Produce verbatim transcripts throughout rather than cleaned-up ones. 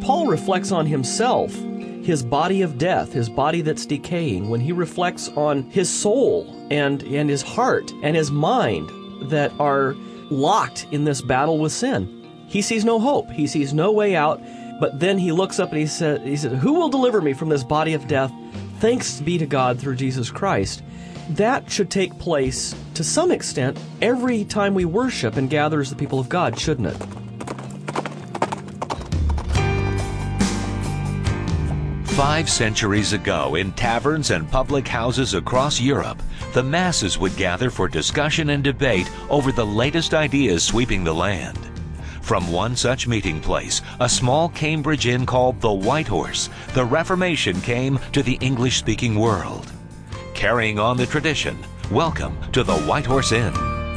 Paul reflects on himself, his body of death, his body that's decaying, when he reflects on his soul and, and his heart and his mind that are locked in this battle with sin, he sees no hope. He sees no way out. But then he looks up and he said, he said, "Who will deliver me from this body of death? Thanks be to God through Jesus Christ." That should take place, to some extent, every time we worship and gather as the people of God, shouldn't it? Five centuries ago, in taverns and public houses across Europe, the masses would gather for discussion and debate over the latest ideas sweeping the land. From one such meeting place, a small Cambridge inn called the White Horse, the Reformation came to the English-speaking world. Carrying on the tradition, welcome to the White Horse Inn.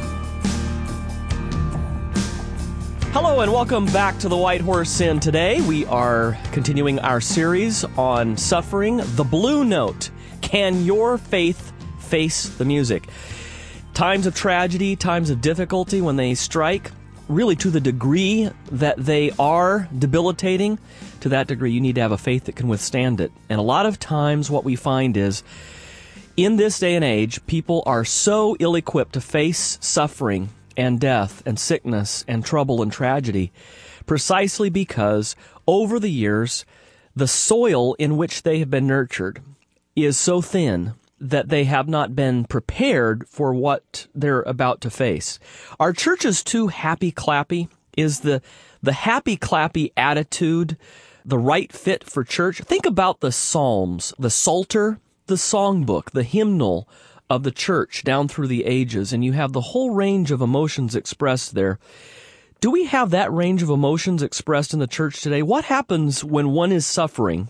Hello and welcome back to the White Horse Inn. Today we are continuing our series on suffering, the Blue Note. Can your faith face the music? Times of tragedy, times of difficulty, when they strike, really to the degree that they are debilitating, to that degree you need to have a faith that can withstand it. And a lot of times what we find is, in this day and age, people are so ill-equipped to face suffering and death and sickness and trouble and tragedy precisely because over the years, the soil in which they have been nurtured is so thin that they have not been prepared for what they're about to face. Are churches too happy-clappy? Is the, the happy-clappy attitude the right fit for church? Think about the Psalms, the Psalter, the songbook, the hymnal of the church down through the ages, and you have the whole range of emotions expressed there. Do we have that range of emotions expressed in the church today? What happens when one is suffering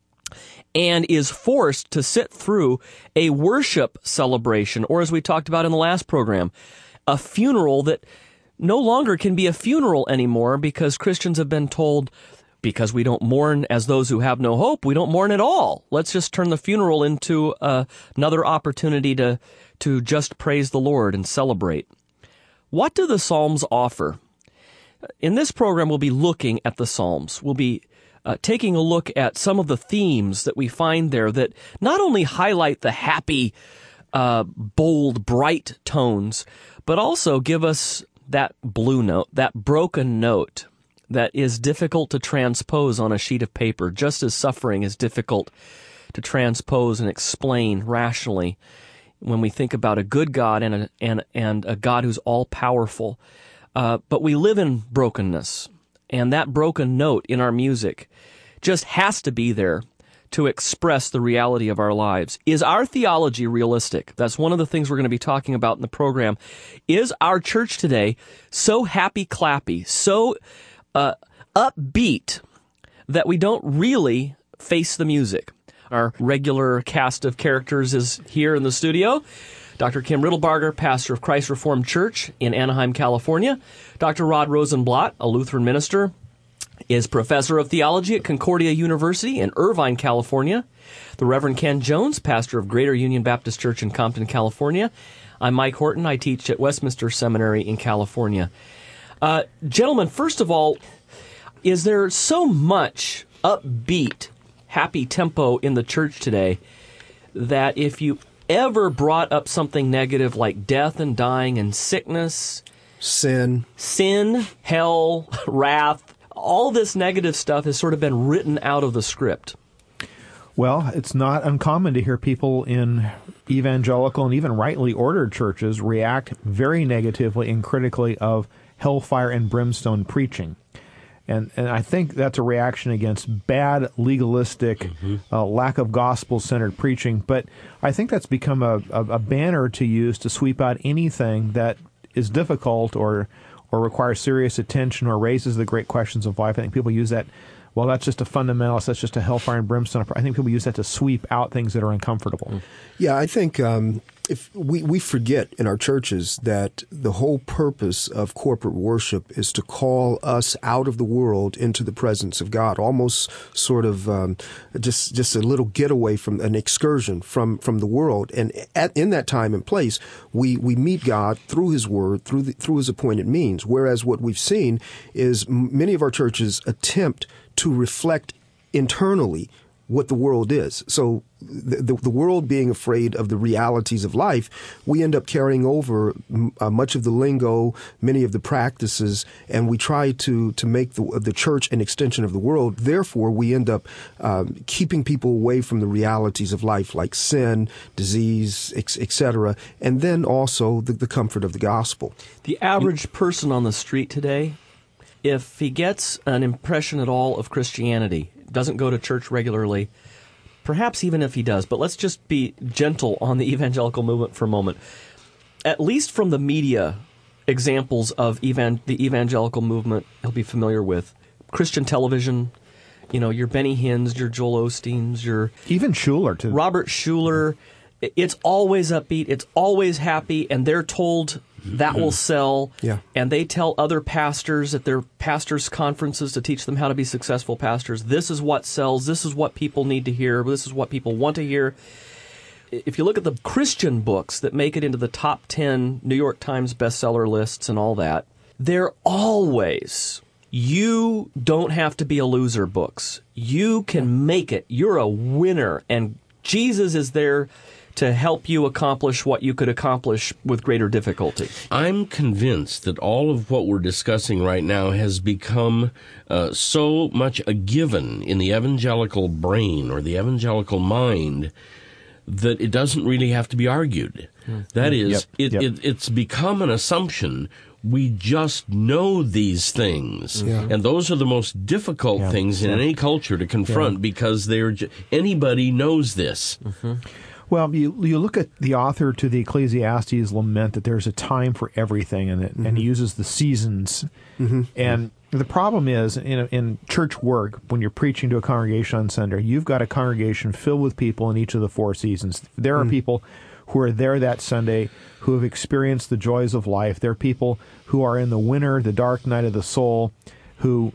and is forced to sit through a worship celebration, or as we talked about in the last program, a funeral that no longer can be a funeral anymore because Christians have been told, because we don't mourn as those who have no hope, we don't mourn at all. Let's just turn the funeral into uh, another opportunity to, to just praise the Lord and celebrate. What do the Psalms offer? In this program, we'll be looking at the Psalms. We'll be Uh, taking a look at some of the themes that we find there that not only highlight the happy, uh, bold, bright tones, but also give us that blue note, that broken note that is difficult to transpose on a sheet of paper, just as suffering is difficult to transpose and explain rationally when we think about a good God and a, and, and a God who's all-powerful. Uh, but we live in brokenness. And that broken note in our music just has to be there to express the reality of our lives. Is our theology realistic? That's one of the things we're going to be talking about in the program. Is our church today so happy-clappy, so uh, upbeat that we don't really face the music? Our regular cast of characters is here in the studio. Doctor Kim Riddlebarger, pastor of Christ Reformed Church in Anaheim, California. Doctor Rod Rosenblatt, a Lutheran minister, is professor of theology at Concordia University in Irvine, California. The Reverend Ken Jones, pastor of Greater Union Baptist Church in Compton, California. I'm Mike Horton. I teach at Westminster Seminary in California. Uh, gentlemen, first of all, is there so much upbeat, happy tempo in the church today that if you ever brought up something negative like death and dying and sickness, sin, sin, hell, wrath, all this negative stuff has sort of been written out of the script? Well, it's not uncommon to hear people in evangelical and even rightly ordered churches react very negatively and critically of hellfire and brimstone preaching. And and I think that's a reaction against bad, legalistic, mm-hmm. uh, lack of gospel-centered preaching. But I think that's become a, a, a banner to use to sweep out anything that is difficult or or requires serious attention or raises the great questions of life. I think people use that, well, that's just a fundamentalist, that's just a hellfire and brimstone. I think people use that to sweep out things that are uncomfortable. Yeah, I think um, if we, we forget in our churches that the whole purpose of corporate worship is to call us out of the world into the presence of God, almost sort of um, just just a little getaway from an excursion from, from the world. And at, in that time and place, we, we meet God through His Word, through the, through His appointed means, whereas what we've seen is many of our churches attempt to reflect internally what the world is. So the, the, the world being afraid of the realities of life, we end up carrying over uh, much of the lingo, many of the practices, and we try to to make the, the church an extension of the world. Therefore, we end up um, keeping people away from the realities of life, like sin, disease, et cetera, and then also the, the comfort of the gospel. The average person on the street today, if he gets an impression at all of Christianity, doesn't go to church regularly, perhaps even if he does, but let's just be gentle on the evangelical movement for a moment. At least from the media examples of evan- the evangelical movement he'll be familiar with, Christian television, you know, your Benny Hinn's, your Joel Osteen's, your... Even Schuller, too. Robert Schuller. It's always upbeat, it's always happy, and they're told that will sell. Yeah. And they tell other pastors at their pastors' conferences to teach them how to be successful pastors, this is what sells, this is what people need to hear, this is what people want to hear. If you look at the Christian books that make it into the top ten New York Times bestseller lists and all that, they're always, you don't have to be a loser books. You can make it. You're a winner. And Jesus is there to help you accomplish what you could accomplish with greater difficulty. I'm convinced that all of what we're discussing right now has become uh, so much a given in the evangelical brain or the evangelical mind that it doesn't really have to be argued. Mm. That is, yep. It, Yep. it, it's become an assumption. We just know these things. Yeah. And those are the most difficult Yeah. things in Yeah. any culture to confront Yeah. because they're ju- anybody knows this. Mm-hmm. Well, you you look at the author to the Ecclesiastes lament that there's a time for everything, and it, mm-hmm. and he uses the seasons. Mm-hmm. And the problem is, in, in church work, when you're preaching to a congregation on Sunday, you've got a congregation filled with people in each of the four seasons. There are mm-hmm. people who are there that Sunday who have experienced the joys of life. There are people who are in the winter, the dark night of the soul, who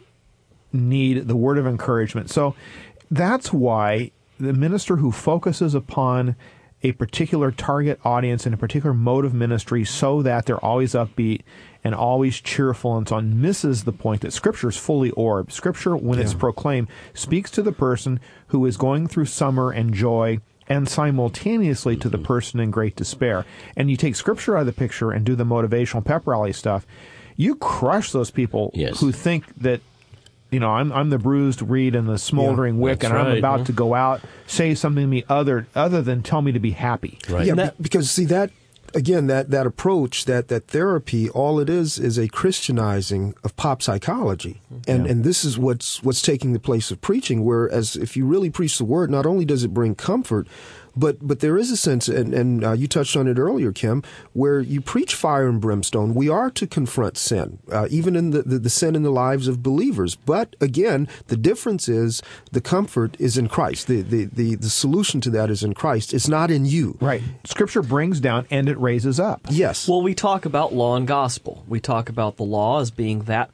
need the word of encouragement. So that's why the minister who focuses upon a particular target audience and a particular mode of ministry so that they're always upbeat and always cheerful and so on misses the point that Scripture is fully orbed. Scripture, when yeah. it's proclaimed, speaks to the person who is going through summer and joy and simultaneously to the person in great despair. And you take Scripture out of the picture and do the motivational pep rally stuff, you crush those people yes. who think that, you know, I'm I'm the bruised reed and the smoldering yeah, wick, and right, I'm about huh? to go out, say something to me other other than tell me to be happy. Right. Yeah, that, be- because see that again, that that approach, that that therapy, all it is is a Christianizing of pop psychology, and Yeah. and this is what's what's taking the place of preaching. Whereas if you really preach the word, not only does it bring comfort, But but there is a sense, and, and uh, you touched on it earlier, Kim, where you preach fire and brimstone. We are to confront sin, uh, even in the, the, the sin in the lives of believers. But again, the difference is the comfort is in Christ. The, the, the, the solution to that is in Christ. It's not in you. Right. Scripture brings down and it raises up. Yes. Well, we talk about law and gospel. We talk about the law as being that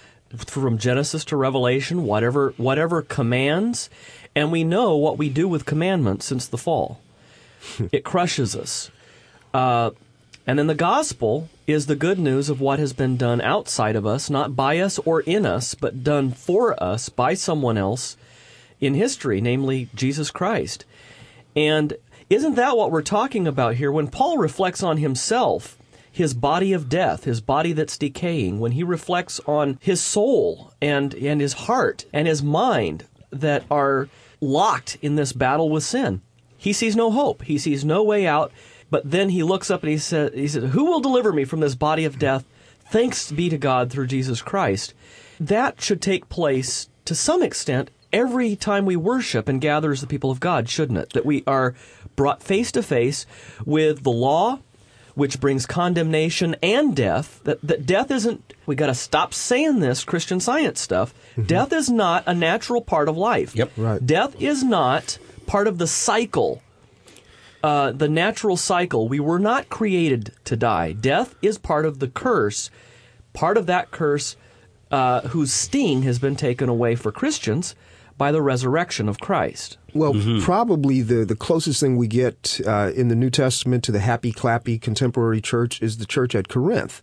from Genesis to Revelation, whatever whatever commands. And we know what we do with commandments since the fall. It crushes us. Uh, and then the gospel is the good news of what has been done outside of us, not by us or in us, but done for us by someone else in history, namely Jesus Christ. And isn't that what we're talking about here? When Paul reflects on himself, his body of death, his body that's decaying, when he reflects on his soul and, and his heart and his mind that are locked in this battle with sin, he sees no hope. He sees no way out. But then he looks up and he says, he says, "Who will deliver me from this body of death? Thanks be to God through Jesus Christ." That should take place to some extent every time we worship and gather as the people of God, shouldn't it? That we are brought face to face with the law, which brings condemnation and death. That, that death isn't, we got to stop saying this Christian Science stuff. Mm-hmm. Death is not a natural part of life. Yep. Right. Death is not part of the cycle, uh, the natural cycle. We were not created to die. Death is part of the curse, part of that curse uh, whose sting has been taken away for Christians by the resurrection of Christ. Well, mm-hmm. probably the, the closest thing we get uh, in the New Testament to the happy-clappy contemporary church is the church at Corinth.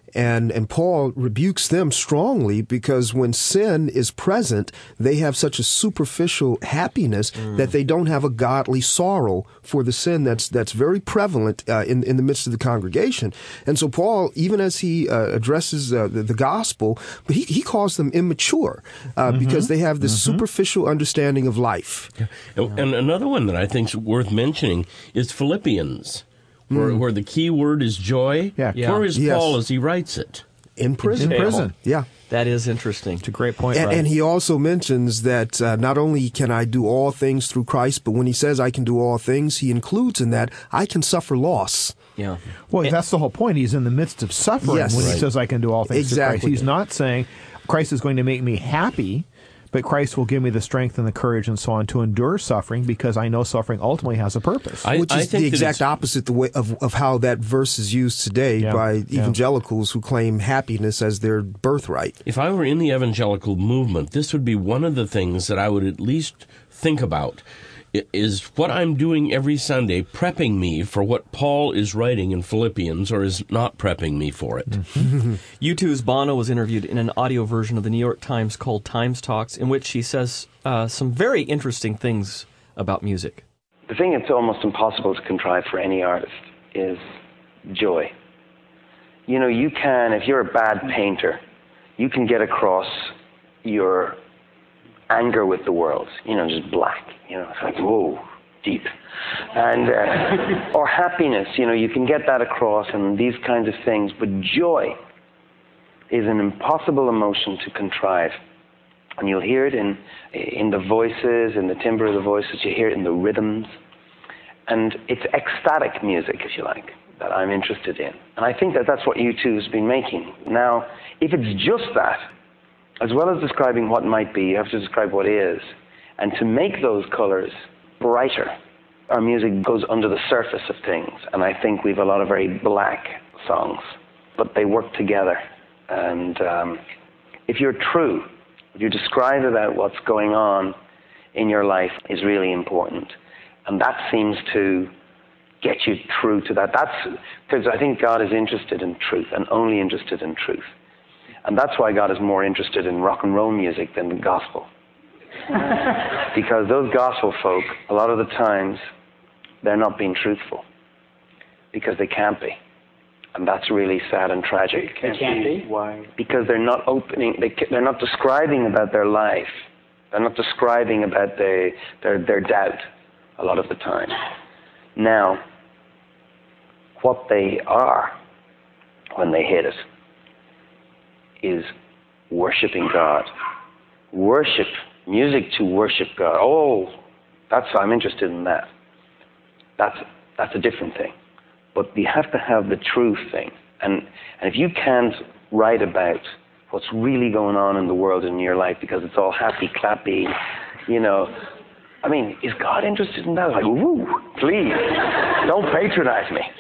And and Paul rebukes them strongly because when sin is present, they have such a superficial happiness mm. that they don't have a godly sorrow for the sin that's that's very prevalent uh, in in the midst of the congregation. And so Paul, even as he uh, addresses uh, the, the gospel, but he, he calls them immature uh, mm-hmm. because they have this mm-hmm. superficial understanding of life. Yeah. And, and another one that I think is worth mentioning is Philippians. Where, where the key word is joy. Yeah. Yeah. Where is Yes. Paul as he writes it? In prison. In prison. Yeah. That is interesting. It's a great point, And, Russ. and he also mentions that uh, not only can I do all things through Christ, but when he says I can do all things, he includes in that I can suffer loss. Yeah. Well, that's the whole point. He's in the midst of suffering Yes. when he Right. says, I can do all things through Christ. Exactly. He's not saying Christ is going to make me happy, but Christ will give me the strength and the courage and so on to endure suffering because I know suffering ultimately has a purpose. I, Which I is think the that exact it's- opposite the way of, of how that verse is used today Yeah. by Yeah. evangelicals who claim happiness as their birthright. If I were in the evangelical movement, this would be one of the things that I would at least think about. I- Is what I'm doing every Sunday prepping me for what Paul is writing in Philippians, or is not prepping me for it? U two's Bono was interviewed in an audio version of the New York Times called Times Talks, in which he says uh, some very interesting things about music. The thing that's almost impossible to contrive for any artist is joy. You know, you can, if you're a bad painter, you can get across your anger with the world, you know, just black. You know, it's like, whoa, deep. And, uh, or happiness, you know, you can get that across and these kinds of things. But joy is an impossible emotion to contrive. And you'll hear it in in the voices, in the timbre of the voices, you hear it in the rhythms. And it's ecstatic music, if you like, that I'm interested in. And I think that that's what U two has been making. Now, if it's just that, as well as describing what might be, you have to describe what is. And to make those colors brighter, our music goes under the surface of things. And I think we have a lot of very black songs, but they work together. And um, if you're true, if you describe about what's going on in your life is really important. And that seems to get you true to that. That's because I think God is interested in truth and only interested in truth. And that's why God is more interested in rock and roll music than the gospel. Because those gospel folk, a lot of the times, they're not being truthful. Because they can't be. And that's really sad and tragic. They can't be? Why? Because they're not opening, they, they're not describing about their life. They're not describing about their, their, their doubt a lot of the time. Now, what they are when they hit it is worshiping God. Worship, music to worship God. Oh, that's, I'm interested in that. That's, that's a different thing. But you have to have the truth thing. And, and if you can't write about what's really going on in the world and in your life because it's all happy, clappy, you know, I mean, is God interested in that? Like, woo, please, don't patronize me.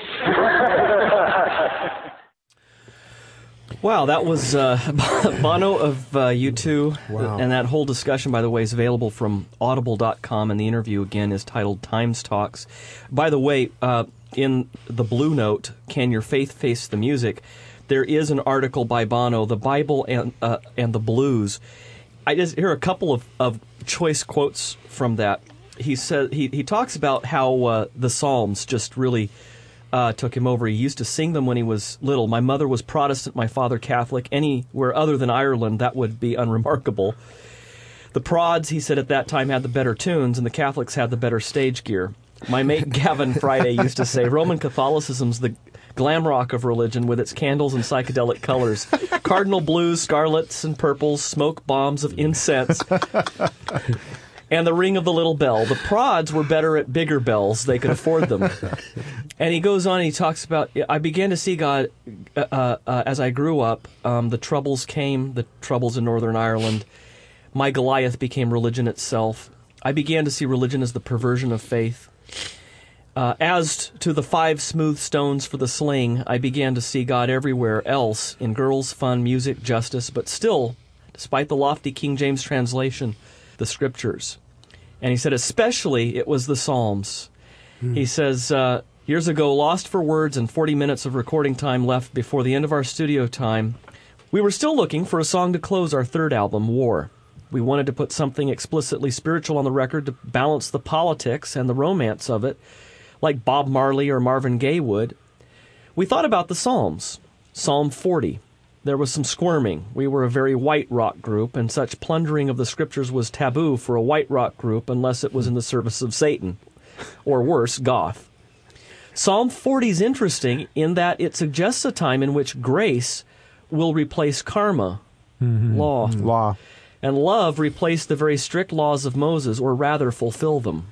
Wow, that was uh, Bono of uh, U two. Wow. And that whole discussion, by the way, is available from audible dot com, and the interview, again, is titled Times Talks. By the way, uh, in the Blue Note, Can Your Faith Face the Music, there is an article by Bono, The Bible and uh, and the Blues. I just hear a couple of, of choice quotes from that. He says he, he talks about how uh, the Psalms just really uh, took him over. He used to sing them when he was little. My mother was Protestant, my father Catholic. Anywhere other than Ireland, that would be unremarkable. The Prods, he said, at that time had the better tunes, and the Catholics had the better stage gear. My mate Gavin Friday used to say, Roman Catholicism's the glam rock of religion with its candles and psychedelic colors. Cardinal blues, scarlets and purples, smoke bombs of incense, and the ring of the little bell. The Prods were better at bigger bells. They could afford them. And he goes on and he talks about, I began to see God uh, uh, as I grew up. Um, the troubles came, the troubles in Northern Ireland. My Goliath became religion itself. I began to see religion as the perversion of faith. Uh, as to the five smooth stones for the sling, I began to see God everywhere else, in girls, fun, music, justice, but still, despite the lofty King James translation, the Scriptures. And he said especially it was the Psalms. Hmm. He says, uh, Years ago, lost for words and forty minutes of recording time left before the end of our studio time, we were still looking for a song to close our third album, War. We wanted to put something explicitly spiritual on the record to balance the politics and the romance of it, like Bob Marley or Marvin Gaye would. We thought about the Psalms. Psalm forty. There was some squirming. We were a very white rock group, and such plundering of the scriptures was taboo for a white rock group unless it was in the service of Satan, or worse, goth. Psalm forty is interesting in that it suggests a time in which grace will replace karma, mm-hmm. law, mm-hmm. law, and love replace the very strict laws of Moses, or rather fulfill them.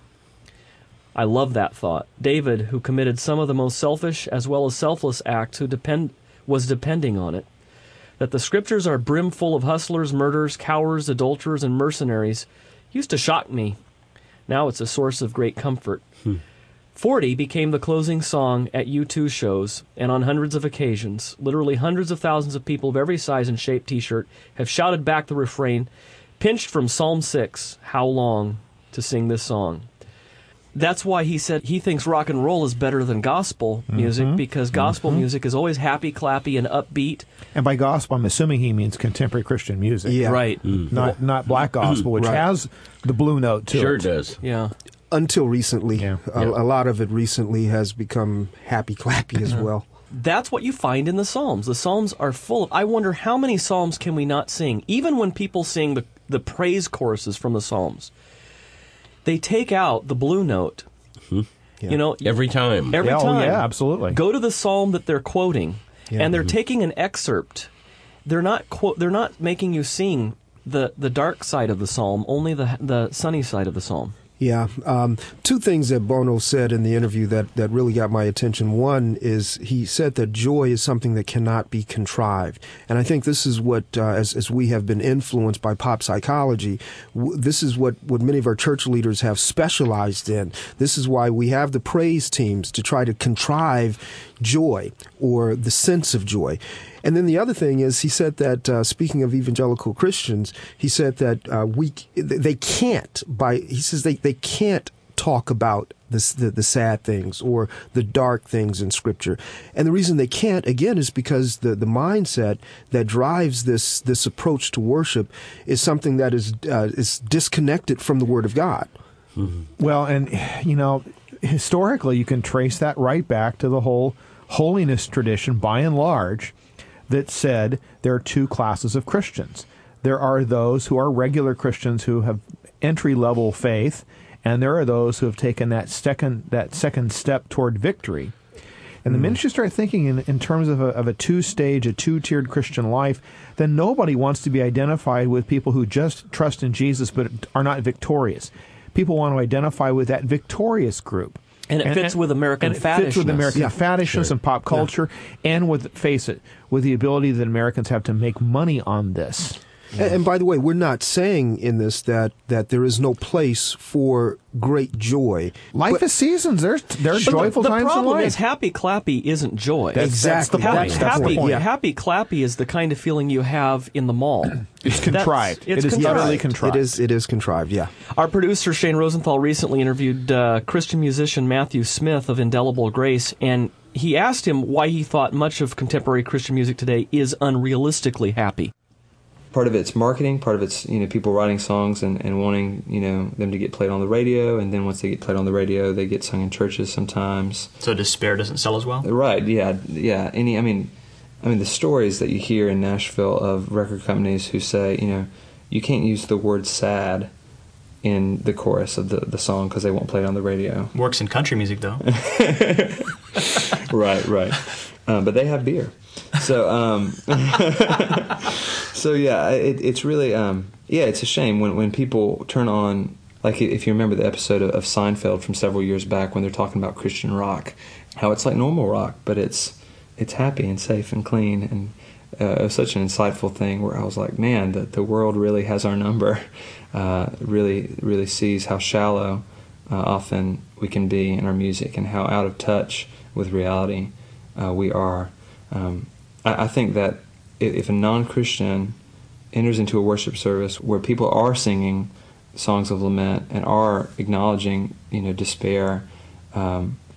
I love that thought. David, who committed some of the most selfish as well as selfless acts, who depend was depending on it. That the scriptures are brimful of hustlers, murderers, cowards, adulterers, and mercenaries used to shock me. Now it's a source of great comfort. Hmm. forty became the closing song at U two shows, and on hundreds of occasions, literally hundreds of thousands of people of every size and shape T-shirt have shouted back the refrain, pinched from Psalm six, "How long to sing this song?" That's why he said he thinks rock and roll is better than gospel music, mm-hmm. because gospel mm-hmm. music is always happy, clappy, and upbeat. And by gospel, I'm assuming he means contemporary Christian music. Yeah. Right. Mm. Not not black gospel, which right. has the blue note to sure it. Sure does. Yeah. Until recently. Yeah. A, yeah. a lot of it recently has become happy, clappy as well. That's what you find in the Psalms. The Psalms are full of... I wonder how many Psalms can we not sing? Even when people sing the, the praise choruses from the Psalms, they take out the blue note. Mm-hmm. Yeah. You know, every time. Every yeah, time. Oh, yeah, absolutely. Go to the psalm that they're quoting, yeah. and they're mm-hmm. taking an excerpt. They're not quote. They're not making you sing the, the dark side of the psalm, only the the sunny side of the psalm. Yeah. Um, two things that Bono said in the interview that, that really got my attention. One is he said that joy is something that cannot be contrived. And I think this is what, uh, as, as we have been influenced by pop psychology, w- this is what, what many of our church leaders have specialized in. This is why we have the praise teams to try to contrive joy or the sense of joy. And then the other thing is he said that, uh, speaking of evangelical Christians, he said that uh, we they can't, by he says they, they can't talk about the, the, the sad things or the dark things in Scripture. And the reason they can't, again, is because the, the mindset that drives this this approach to worship is something that is uh, is disconnected from the Word of God. Mm-hmm. Well, and, you know, historically, you can trace that right back to the whole holiness tradition, by and large, that said there are two classes of Christians. There are those who are regular Christians who have entry-level faith, and there are those who have taken that second that second step toward victory. And the mm. minute you start thinking in, in terms of a, of a two-stage, a two-tiered Christian life, then nobody wants to be identified with people who just trust in Jesus but are not victorious. People want to identify with that victorious group. And it and, fits with American and faddishness. It fits with American yeah, faddishness sure. and pop culture, yeah. and with, face it, with the ability that Americans have to make money on this. Yeah. And, and by the way, we're not saying in this that, that there is no place for great joy. Life but, is seasons. There's there are joyful the, the times in life. The problem is happy clappy isn't joy. That's, exactly. That's the point. Happy, That's happy, the point. yeah. happy clappy is the kind of feeling you have in the mall. It's contrived. It's it is contrived. utterly contrived. It is, it is contrived, yeah. Our producer, Shane Rosenthal, recently interviewed uh, Christian musician Matthew Smith of Indelible Grace, and he asked him why he thought much of contemporary Christian music today is unrealistically happy. Part of it's marketing, part of it's, you know, people writing songs and, and wanting, you know, them to get played on the radio, and then once they get played on the radio, they get sung in churches sometimes. So despair doesn't sell as well? Right, yeah, yeah. Any, I mean, I mean, the stories that you hear in Nashville of record companies who say, you know, you can't use the word sad in the chorus of the, the song because they won't play it on the radio. Works in country music, though. Right, right. Um, but they have beer. So, um, so yeah, it, it's really, um, yeah, it's a shame when, when people turn on, like if you remember the episode of, of Seinfeld from several years back when they're talking about Christian rock, how it's like normal rock, but it's it's happy and safe and clean, and uh, it was such an insightful thing where I was like, man, the, the world really has our number, uh, really, really sees how shallow uh, often we can be in our music and how out of touch with reality uh, we are. Um, I, I think that if a non-Christian enters into a worship service where people are singing songs of lament and are acknowledging, you know, despair, um,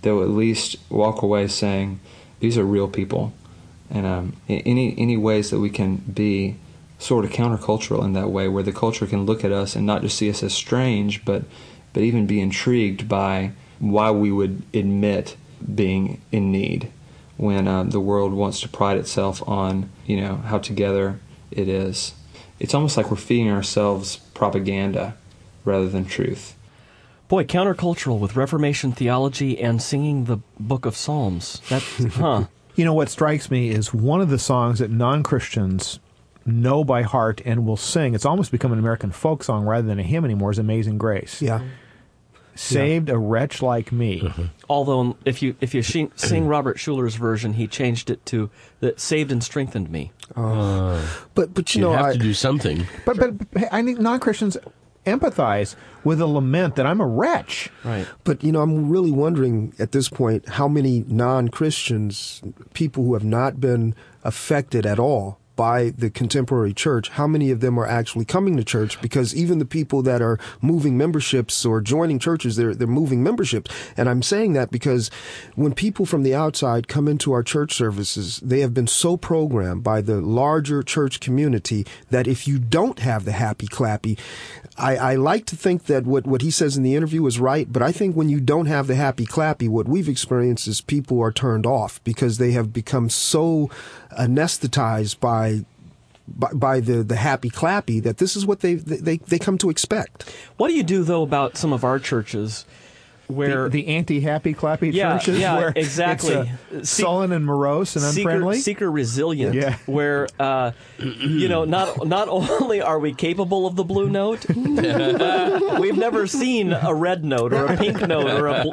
they'll at least walk away saying, these are real people. And um, any any ways that we can be sort of countercultural in that way, where the culture can look at us and not just see us as strange, but but even be intrigued by why we would admit being in need when um, the world wants to pride itself on, you know, how together it is. It's almost like we're feeding ourselves propaganda rather than truth. Boy, countercultural with Reformation theology and singing the Book of Psalms. That, huh? You know, what strikes me is one of the songs that non-Christians know by heart and will sing. It's almost become an American folk song rather than a hymn anymore. Is Amazing Grace. Yeah. Saved yeah. a wretch like me. Mm-hmm. Although, if you if you sh- sing Robert Schuller's version, he changed it to that saved and strengthened me. Uh, but but you, you know, have I, to do something. But but I think non-Christians empathize with a lament that I'm a wretch. Right. But, you know, I'm really wondering at this point how many non-Christians, people who have not been affected at all by the contemporary church, how many of them are actually coming to church? Because even the people that are moving memberships or joining churches, they're they're moving memberships. And I'm saying that because when people from the outside come into our church services, they have been so programmed by the larger church community that if you don't have the happy clappy, I, I like to think that what, what he says in the interview is right, but I think when you don't have the happy clappy, what we've experienced is people are turned off because they have become so anesthetized by by, by the, the happy clappy that this is what they, they they come to expect. What do you do, though, about some of our churches where... The, the anti-happy clappy yeah, churches? Yeah, where exactly. It's, uh, sullen and morose and unfriendly? Seeker, seeker resilient, yeah. where, uh, you know, not not only are we capable of the blue note, we've never seen a red note or a pink note or a,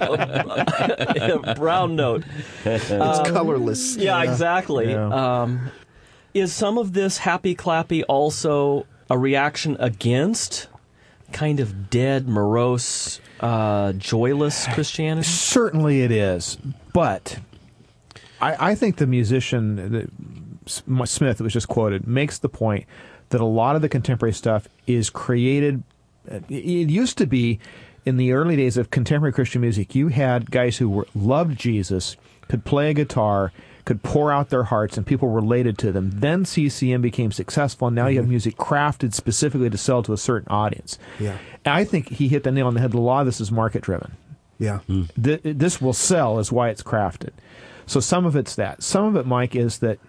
a, a brown note. It's um, colorless. Yeah, yeah. exactly. Yeah. Um, is some of this happy clappy also a reaction against kind of dead, morose, uh, joyless Christianity? Certainly it is. But I, I think the musician, the, Smith, that was just quoted, makes the point that a lot of the contemporary stuff is created. It used to be, in the early days of contemporary Christian music, you had guys who were, loved Jesus, could play a guitar, could pour out their hearts, and people related to them. Then C C M became successful, and now mm-hmm. you have music crafted specifically to sell to a certain audience. Yeah. And I think he hit the nail on the head. A lot of this is market-driven. Yeah. Mm. Th- this will sell is why it's crafted. So some of it's that. Some of it, Mike, is that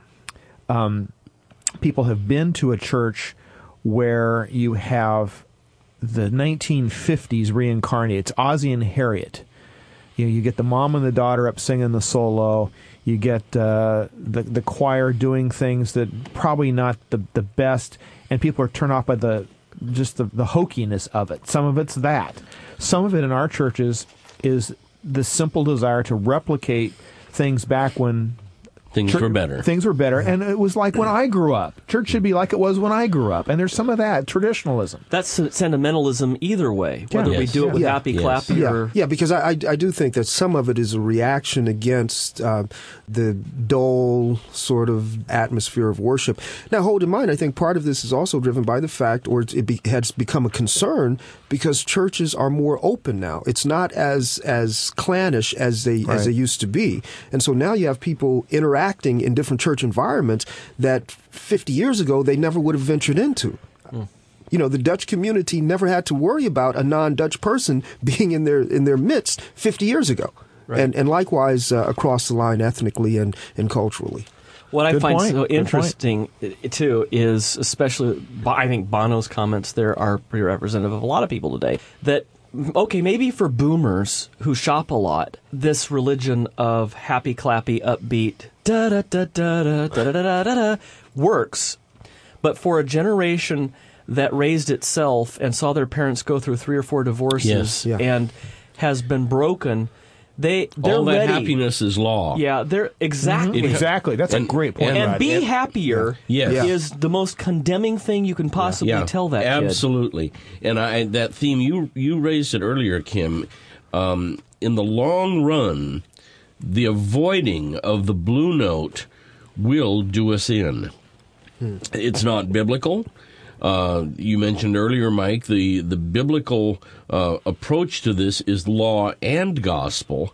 um, people have been to a church where you have the nineteen fifties reincarnated. It's Ozzie and Harriet. You know, you get the mom and the daughter up singing the solo. You get uh, the the choir doing things that probably not the the best, and people are turned off by the just the, the hokiness of it. Some of it's that. Some of it in our churches is the simple desire to replicate things back when things church, were better. Things were better, and it was like when I grew up. Church should be like it was when I grew up, and there's some of that traditionalism. That's sentimentalism either way, whether Yeah. we Yes. do it with Yeah. happy Yes. clappy Yeah, or... yeah, because I, I I do think that some of it is a reaction against uh, the dull sort of atmosphere of worship. Now, hold in mind, I think part of this is also driven by the fact, or it be, has become a concern, because churches are more open now. It's not as as clannish as they Right. as they used to be, and so now you have people interacting in different church environments that fifty years ago they never would have ventured into. Mm. You know, the Dutch community never had to worry about a non-Dutch person being in their in their midst fifty years ago, Right. and and likewise uh, across the line ethnically and, and culturally. What I Good find point. so Good interesting, uh, too, is especially, I think Bono's comments there are pretty representative of a lot of people today, that, okay, maybe for boomers who shop a lot, this religion of happy, clappy, upbeat, da-da-da-da-da-da-da-da-da works. But for a generation that raised itself and saw their parents go through three or four divorces Yes. Yeah. and has been broken, they, they're All that ready. happiness is law. Yeah, they're exactly. Exactly. That's And- a great point. and And Rod. be And- happier Yes. Yeah. is the most condemning thing you can possibly Yeah, tell that kid. absolutely. And I that theme you you raised it earlier, Kim. Um, in the long run, the avoiding of the blue note will do us in. Hmm. It's not biblical. Uh, you mentioned earlier, Mike, the the biblical uh, approach to this is law and gospel.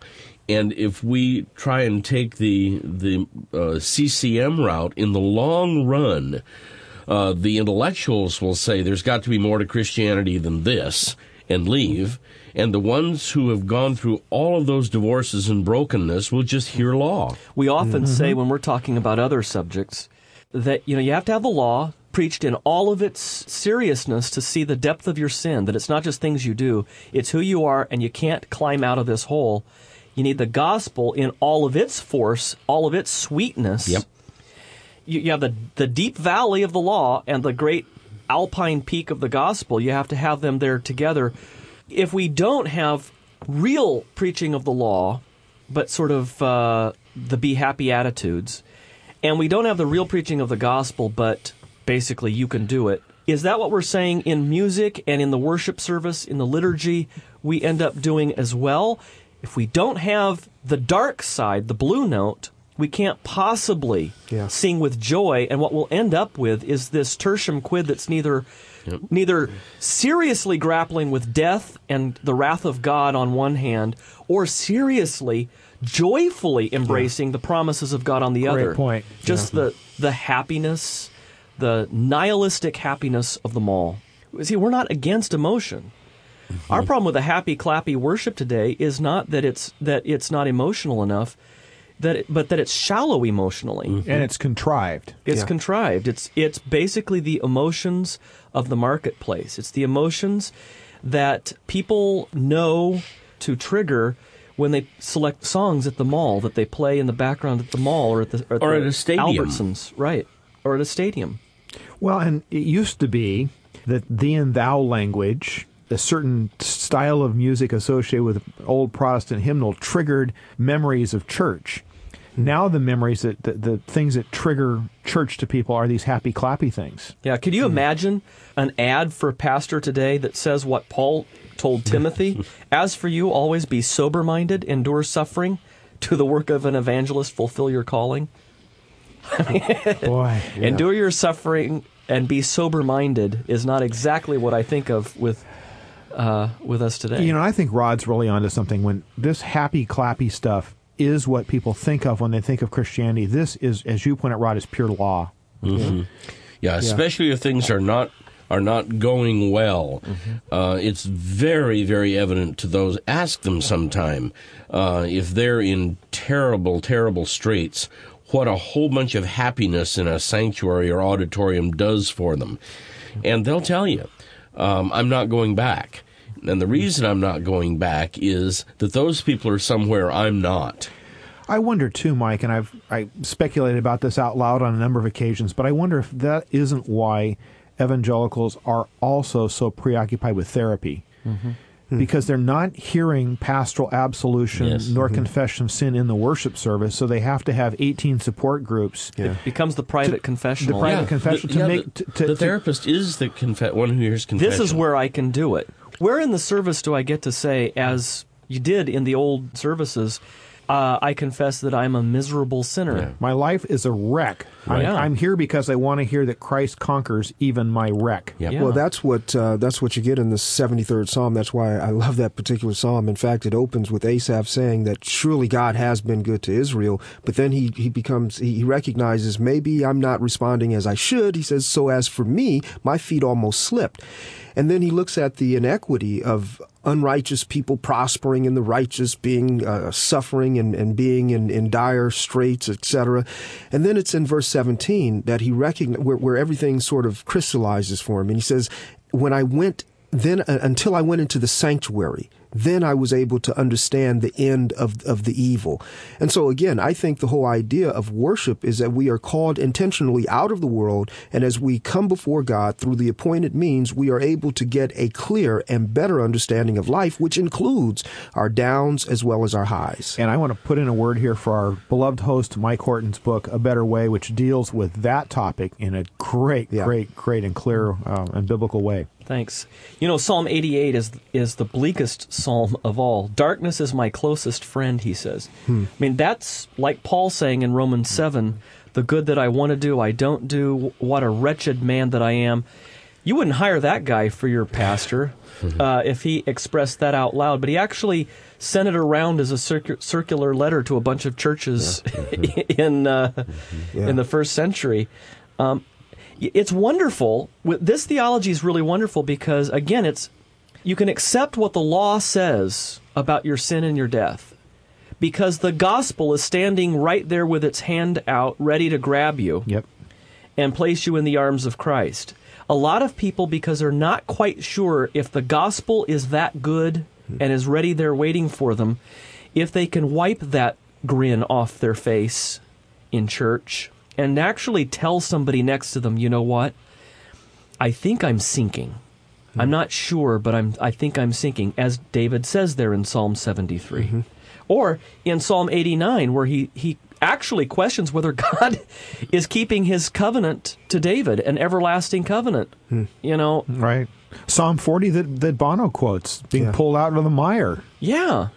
And if we try and take the the uh, C C M route in the long run, uh, the intellectuals will say there's got to be more to Christianity than this and leave. And the ones who have gone through all of those divorces and brokenness will just hear law. We often Mm-hmm. say when we're talking about other subjects that, you know, you have to have the law preached in all of its seriousness to see the depth of your sin, that it's not just things you do, it's who you are, and you can't climb out of this hole. You need the gospel in all of its force, all of its sweetness. Yep. You, you have the, the deep valley of the law and the great alpine peak of the gospel. You have to have them there together. If we don't have real preaching of the law, but sort of uh, the be happy attitudes, and we don't have the real preaching of the gospel, but basically you can do it, is that what we're saying in music and in the worship service, in the liturgy, we end up doing as well? If we don't have the dark side, the blue note, we can't possibly Yeah. sing with joy, and what we'll end up with is this tertium quid that's neither Yep. neither seriously grappling with death and the wrath of God on one hand, or seriously, joyfully embracing the promises of God on the Great other. point. Just the the happiness, the nihilistic happiness of them all. See, we're not against emotion. Mm-hmm. Our problem with the happy, clappy worship today is not that it's that it's not emotional enough, that it, but that it's shallow emotionally. And it's contrived. It's Yeah. contrived. It's it's basically the emotions of the marketplace. It's the emotions that people know to trigger when they select songs at the mall that they play in the background at the mall or at the or, Or the at a stadium. Albertsons, right? Or at a stadium. Well, and it used to be that thee and thou language, a certain style of music associated with old Protestant hymnal, triggered memories of church. Now the memories, that the, the things that trigger church to people are these happy, clappy things. Yeah, could you imagine an ad for a pastor today that says what Paul told Timothy? As for you, always be sober-minded, endure suffering, to the work of an evangelist, fulfill your calling. Boy. Endure your suffering and be sober-minded is not exactly what I think of with uh, with us today. You know, I think Rod's really onto something when this happy, clappy stuff is what people think of when they think of Christianity. This is, as you point out, Rod, is pure law. Mm-hmm. Yeah, especially if things are not are not going well. Mm-hmm. Uh, it's very, very evident to those. Ask them sometime uh, if they're in terrible, terrible straits, what a whole bunch of happiness in a sanctuary or auditorium does for them. And they'll tell you, um, I'm not going back. And the reason I'm not going back is that those people are somewhere I'm not. I wonder too, Mike, and I've I speculated about this out loud on a number of occasions, but I wonder if that isn't why evangelicals are also so preoccupied with therapy. Mm-hmm. Because they're not hearing pastoral absolution Yes. nor Mm-hmm. confession of sin in the worship service, so they have to have eighteen support groups. Yeah. it becomes the private confessional. the private confession the, to yeah, make the, to, to, the to- therapist is the confe- one who hears confession. This is where I can do it. Where in the service do I get to say, as you did in the old services, uh, I confess that I'm a miserable sinner? Yeah. My life is a wreck. I'm, Yeah. I'm here because I want to hear that Christ conquers even my wreck. Yep. Yeah. Well, that's what uh, that's what you get in the seventy-third Psalm. That's why I love that particular psalm. In fact, it opens with Asaph saying that surely God has been good to Israel, but then he he becomes he recognizes maybe I'm not responding as I should. He says, so as for me, my feet almost slipped. And then he looks at the inequity of unrighteous people prospering and the righteous being uh, suffering and, and being in, in dire straits, et cetera. And then it's in verse seventeen that he recognize where, where everything sort of crystallizes for him. And he says, when I went then uh, until I went into the sanctuary, then I was able to understand the end of, of the evil. And so again, I think the whole idea of worship is that we are called intentionally out of the world. And as we come before God through the appointed means, we are able to get a clear and better understanding of life, which includes our downs as well as our highs. And I want to put in a word here for our beloved host, Mike Horton's book, A Better Way, which deals with that topic in a great, Yeah. great, great and clear uh, and biblical way. Thanks. You know, Psalm eighty-eight is is the bleakest psalm of all. Darkness is my closest friend, he says. Hmm. I mean, that's like Paul saying in Romans seven, the good that I want to do, I don't do. What a wretched man that I am. You wouldn't hire that guy for your pastor uh, if he expressed that out loud, but he actually sent it around as a circu- circular letter to a bunch of churches yeah. in uh, yeah. in the first century. Um, it's wonderful. This theology is really wonderful because, again, it's you can accept what the law says about your sin and your death because the gospel is standing right there with its hand out, ready to grab you yep. and place you in the arms of Christ. A lot of people, because they're not quite sure if the gospel is that good and is ready there waiting for them, if they can wipe that grin off their face in church and actually tell somebody next to them, you know what, I think I'm sinking. Mm-hmm. I'm not sure, but I'm, I think I'm sinking, as David says there in Psalm seventy-three. Mm-hmm. Or in Psalm eighty-nine, where he, he actually questions whether God is keeping his covenant to David, an everlasting covenant. Hmm. You know, right? Psalm forty that, that Bono quotes, being yeah. pulled out of the mire. Yeah.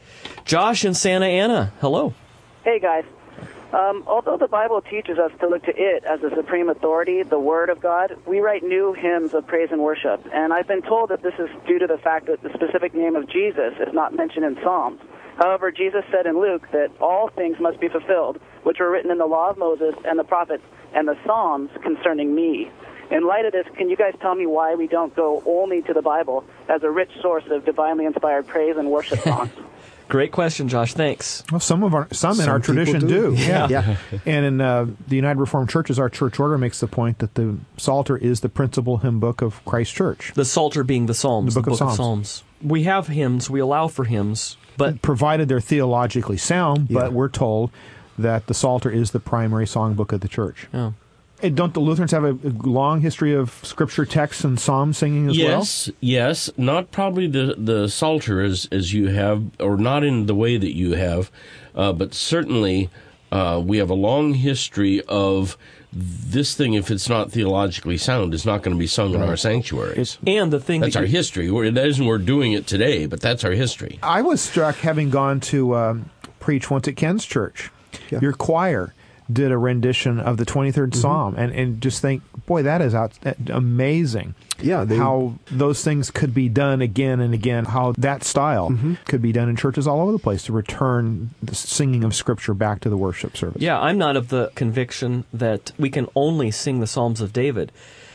Josh in Santa Ana, hello. Hey, guys. Um, although the Bible teaches us to look to it as the supreme authority, the Word of God, we write new hymns of praise and worship. And I've been told that this is due to the fact that the specific name of Jesus is not mentioned in Psalms. However, Jesus said in Luke that all things must be fulfilled, which were written in the law of Moses and the prophets and the Psalms concerning me. In light of this, can you guys tell me why we don't go only to the Bible as a rich source of divinely inspired praise and worship songs? Great question, Josh. Thanks. Well, some of our some, some in our tradition do. do. Yeah. yeah. And in uh, the United Reformed Churches, our church order makes the point that the Psalter is the principal hymn book of Christ Church. The Psalter being the Psalms, the book, the of, book Psalms. of Psalms. We have hymns. We allow for hymns. But provided they're theologically sound, yeah. but we're told that the Psalter is the primary songbook of the church. Yeah. And don't the Lutherans have a, a long history of scripture texts and psalm singing as yes, well? Yes, yes. Not probably the, the Psalter as, as you have, or not in the way that you have, uh, but certainly uh, we have a long history of this thing, if it's not theologically sound, is not going to be sung right. in our sanctuaries. And the thing that's that our you, history. We're, that isn't we're doing it today, but that's our history. I was struck having gone to um, preach once at Ken's church. Yeah. Your choir did a rendition of the twenty-third mm-hmm. Psalm, and, and just think, boy, that is out, amazing. Yeah, they, how those things could be done again and again, how that style mm-hmm. could be done in churches all over the place to return the singing of Scripture back to the worship service. Yeah, I'm not of the conviction that we can only sing the Psalms of David.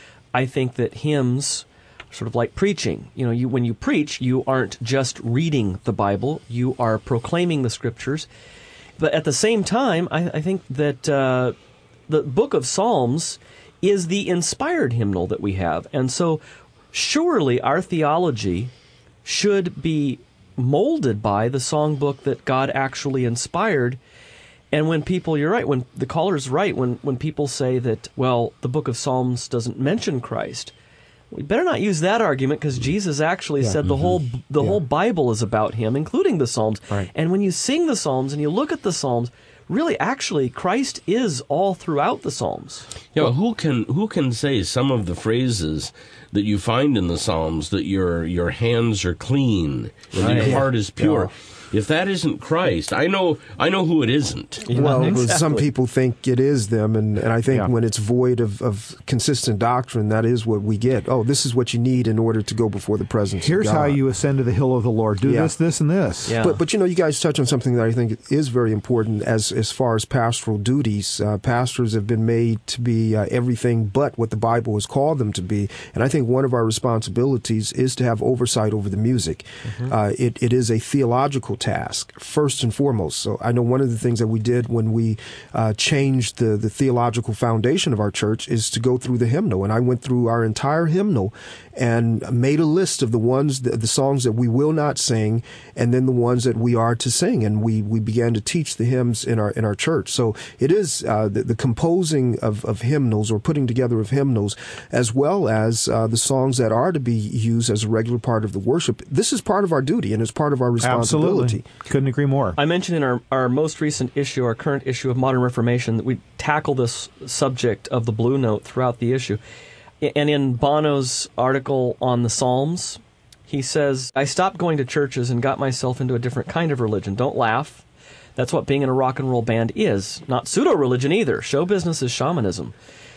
I think that hymns, sort of like preaching, you know, you when you preach, you aren't just reading the Bible, you are proclaiming the Scriptures. But at the same time, I, I think that uh, the book of Psalms is the inspired hymnal that we have. And so surely our theology should be molded by the songbook that God actually inspired. And when people, you're right, when the caller's right, when, when people say that, well, the book of Psalms doesn't mention Christ, we better not use that argument because Jesus actually yeah. said the mm-hmm. whole the yeah. whole Bible is about him, including the Psalms. Right. And when you sing the Psalms and you look at the Psalms, really, actually, Christ is all throughout the Psalms. Yeah, well, who can who can say some of the phrases that you find in the Psalms that your your hands are clean and right. your heart is pure? Yeah. If that isn't Christ, I know I know who it isn't. Yeah, well, exactly. Some people think it is them, and, and I think yeah. when it's void of, of consistent doctrine, that is what we get. Oh, this is what you need in order to go before the presence Here's of God. Here's how you ascend to the hill of the Lord. Do yeah. this, this, and this. Yeah. But, but, you know, you guys touch on something that I think is very important as, as far as pastoral duties. Uh, pastors have been made to be uh, everything but what the Bible has called them to be, and I think one of our responsibilities is to have oversight over the music. Mm-hmm. Uh, it, it is a theological task, first and foremost. So I know one of the things that we did when we uh, changed the, the theological foundation of our church is to go through the hymnal. And I went through our entire hymnal and made a list of the ones, the, the songs that we will not sing, and then the ones that we are to sing. And we, we began to teach the hymns in our in our church. So it is uh, the, the composing of, of hymnals or putting together of hymnals, as well as uh, the songs that are to be used as a regular part of the worship. This is part of our duty, and it's part of our responsibility. Absolutely. Couldn't agree more. I mentioned in our, our most recent issue, our current issue of Modern Reformation, that we tackle this subject of the Blue Note throughout the issue. And in Bono's article on the Psalms, he says, I stopped going to churches and got myself into a different kind of religion. Don't laugh. That's what being in a rock and roll band is. Not pseudo-religion either. Show business is shamanism.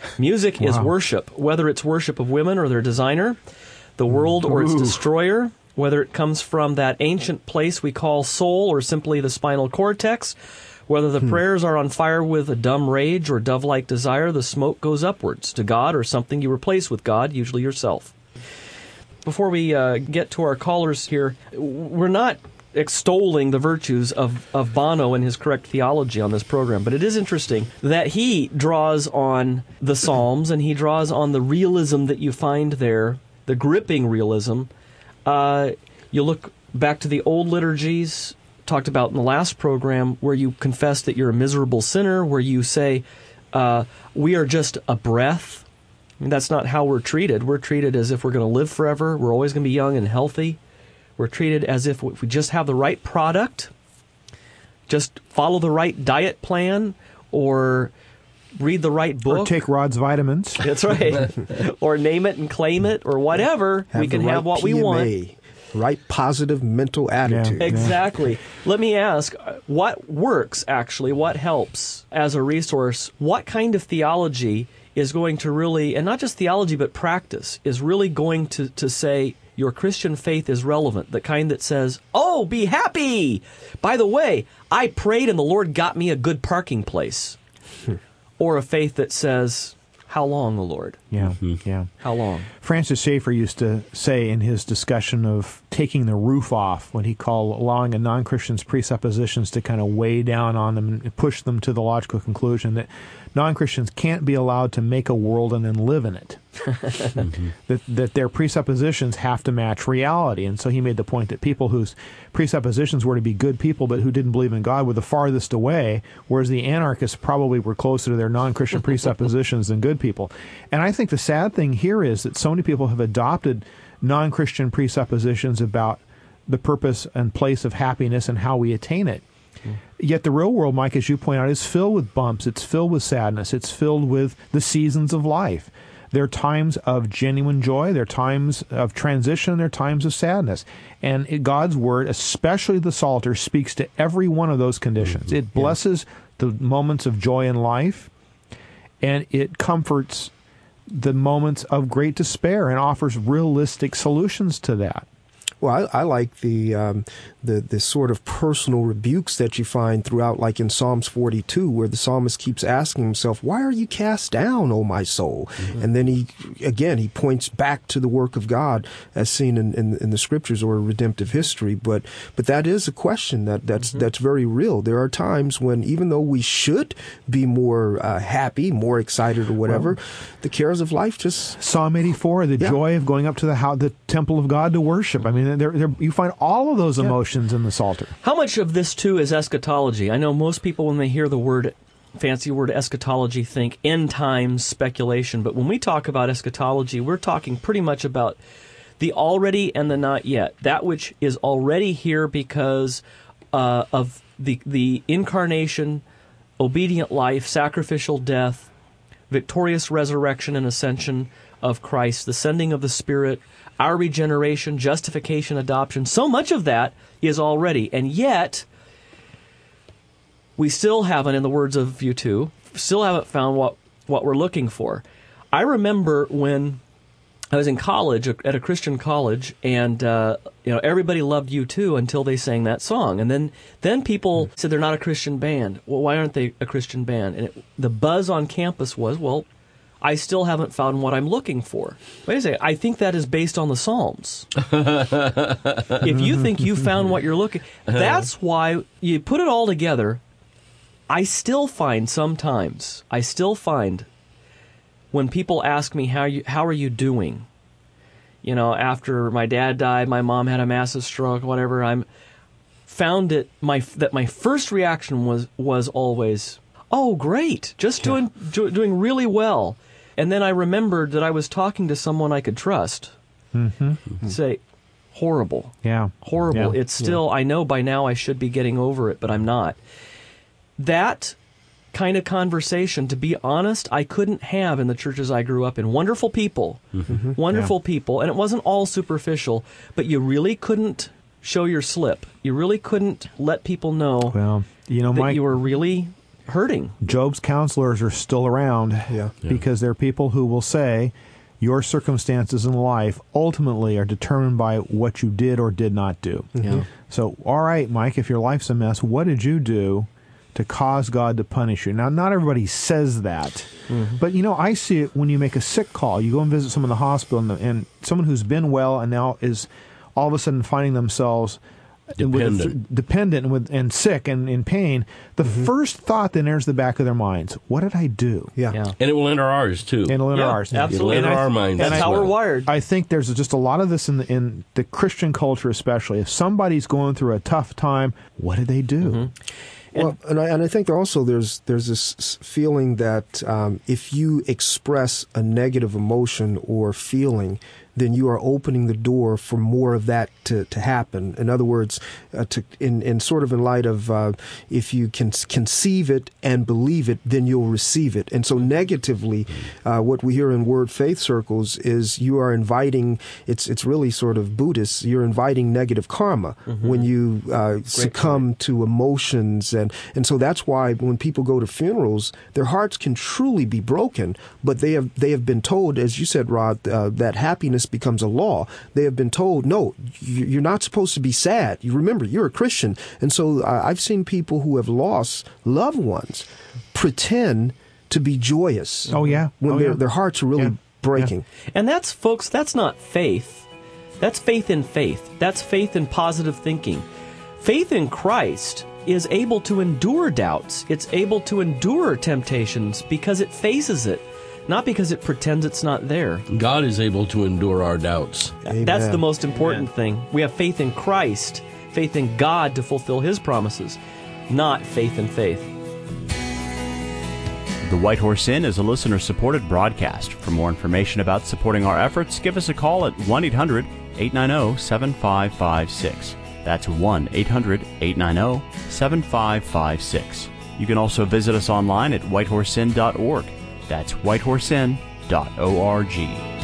Music Wow. is worship, whether it's worship of women or their designer, the world or its Ooh. destroyer, whether it comes from that ancient place we call soul or simply the spinal cortex, whether the Hmm. prayers are on fire with a dumb rage or dove-like desire, the smoke goes upwards to God or something you replace with God, usually yourself. Before we uh, get to our callers here, we're not extolling the virtues of, of Bono and his correct theology on this program, but it is interesting that he draws on the Psalms and he draws on the realism that you find there, the gripping realism. Uh, you look back to the old liturgies, talked about in the last program, where you confess that you're a miserable sinner, where you say, uh, we are just a breath. I mean, that's not how we're treated. We're treated as if we're going to live forever. We're always going to be young and healthy. We're treated as if we just have the right product, just follow the right diet plan, or read the right book. Or take Rod's vitamins. That's right. Or name it and claim it, or whatever. Have we can the right have what P M A, we want. Right positive mental attitude. Yeah. Exactly. Let me ask, uh, what works, actually? What helps as a resource? What kind of theology is going to really, and not just theology, but practice, is really going to, to say your Christian faith is relevant? The kind that says, oh, be happy! By the way, I prayed and the Lord got me a good parking place. Or a faith that says, how long, O Lord? Yeah, yeah. How long? Francis Schaeffer used to say in his discussion of taking the roof off, when he called allowing a non-Christian's presuppositions to kind of weigh down on them and push them to the logical conclusion that non-Christians can't be allowed to make a world and then live in it. mm-hmm. That that their presuppositions have to match reality. And so he made the point that people whose presuppositions were to be good people but who didn't believe in God were the farthest away, whereas the anarchists probably were closer to their non-Christian presuppositions than good people. And I think the sad thing here is that so many people have adopted non-Christian presuppositions about the purpose and place of happiness and how we attain it. Mm. Yet the real world, Mike, as you point out, is filled with bumps. It's filled with sadness. It's filled with the seasons of life. There are times of genuine joy. There are times of transition. There are times of sadness. And it, God's Word, especially the Psalter, speaks to every one of those conditions. Mm-hmm. It blesses yeah. the moments of joy in life, and it comforts the moments of great despair and offers realistic solutions to that. Well, I, I like the, um, the the sort of personal rebukes that you find throughout, like in Psalms forty-two, where the psalmist keeps asking himself, "Why are you cast down, O my soul?" Mm-hmm. And then he, again, he points back to the work of God as seen in, in, in the Scriptures or redemptive history. But but that is a question that that's mm-hmm. that's very real. There are times when, even though we should be more uh, happy, more excited, or whatever, well, the cares of life just Psalm eighty-four, the yeah. joy of going up to the house, the temple of God to worship. I mean. There, there, you find all of those emotions yeah. in the Psalter. How much of this, too, is eschatology? I know most people, when they hear the word, fancy word eschatology, think end times speculation. But when we talk about eschatology, we're talking pretty much about the already and the not yet. That which is already here because uh, of the the incarnation, obedient life, sacrificial death, victorious resurrection and ascension of Christ, the sending of the Spirit, our regeneration, justification, adoption. So much of that is already. And yet, we still haven't, in the words of U two, still haven't found what, what we're looking for. I remember when I was in college, at a Christian college, and uh, you know everybody loved U two until they sang that song. And then, then people said they're not a Christian band. Well, why aren't they a Christian band? And it, the buzz on campus was, well, I still haven't found what I'm looking for. Wait a second. I think that is based on the Psalms. If you think you found what you're looking, that's why you put it all together. I still find sometimes, I still find when people ask me, how you, how are you doing? You know, after my dad died, my mom had a massive stroke, whatever, I'm found it, my, that my first reaction was, was always, oh, great, just doing, yeah. do, doing really well. And then I remembered that I was talking to someone I could trust. Mm-hmm. Mm-hmm. Say, horrible. Yeah. Horrible. Yeah. It's still, yeah. I know by now I should be getting over it, but I'm not. That kind of conversation, to be honest, I couldn't have in the churches I grew up in. Wonderful people. Mm-hmm. Wonderful yeah. people. And it wasn't all superficial, but you really couldn't show your slip. You really couldn't let people know well, you know, that Mike, you were really hurting. Job's counselors are still around Yeah. because there are people who will say your circumstances in life ultimately are determined by what you did or did not do. Yeah. So, all right, Mike, if your life's a mess, what did you do to cause God to punish you? Now, not everybody says that, mm-hmm. but, you know, I see it when you make a sick call. You go and visit someone in the hospital, and, and someone who's been well and now is all of a sudden finding themselves dependent, with, dependent and, with, and sick and in pain. The mm-hmm. first thought that enters the back of their minds, what did I do? Yeah. yeah. And it will enter ours, too. And it'll enter yeah, ours. Absolutely. It'll enter I, our minds. That's how well. we're wired. I think there's just a lot of this in the, in the Christian culture especially. If somebody's going through a tough time, what did they do? Mm-hmm. And, well, and I, and I think also there's there's this feeling that um, if you express a negative emotion or feeling, then you are opening the door for more of that to, to happen. In other words, uh, to in, in sort of in light of uh, if you can conceive it and believe it, then you'll receive it. And so negatively, uh, what we hear in word faith circles is you are inviting, it's it's really sort of Buddhist, you're inviting negative karma mm-hmm. when you uh, succumb to emotions. And, and so that's why when people go to funerals, their hearts can truly be broken, but they have, they have been told, as you said, Rod, uh, that happiness becomes a law. They have been told, no, you're not supposed to be sad. You remember, you're a Christian. And so uh, I've seen people who have lost loved ones pretend to be joyous. Oh, yeah. When oh, their, yeah. their hearts are really yeah. breaking. Yeah. And that's, folks, that's not faith. That's faith in faith. That's faith in positive thinking. Faith in Christ is able to endure doubts. It's able to endure temptations because it faces it. Not because it pretends it's not there. God is able to endure our doubts. Amen. That's the most important Amen. thing. We have faith in Christ, faith in God to fulfill His promises, not faith in faith. The White Horse Inn is a listener-supported broadcast. For more information about supporting our efforts, give us a call at one eight hundred eight nine zero seven five five six. That's one eight hundred eight nine zero seven five five six. You can also visit us online at white horse inn dot org. That's white horse inn dot org.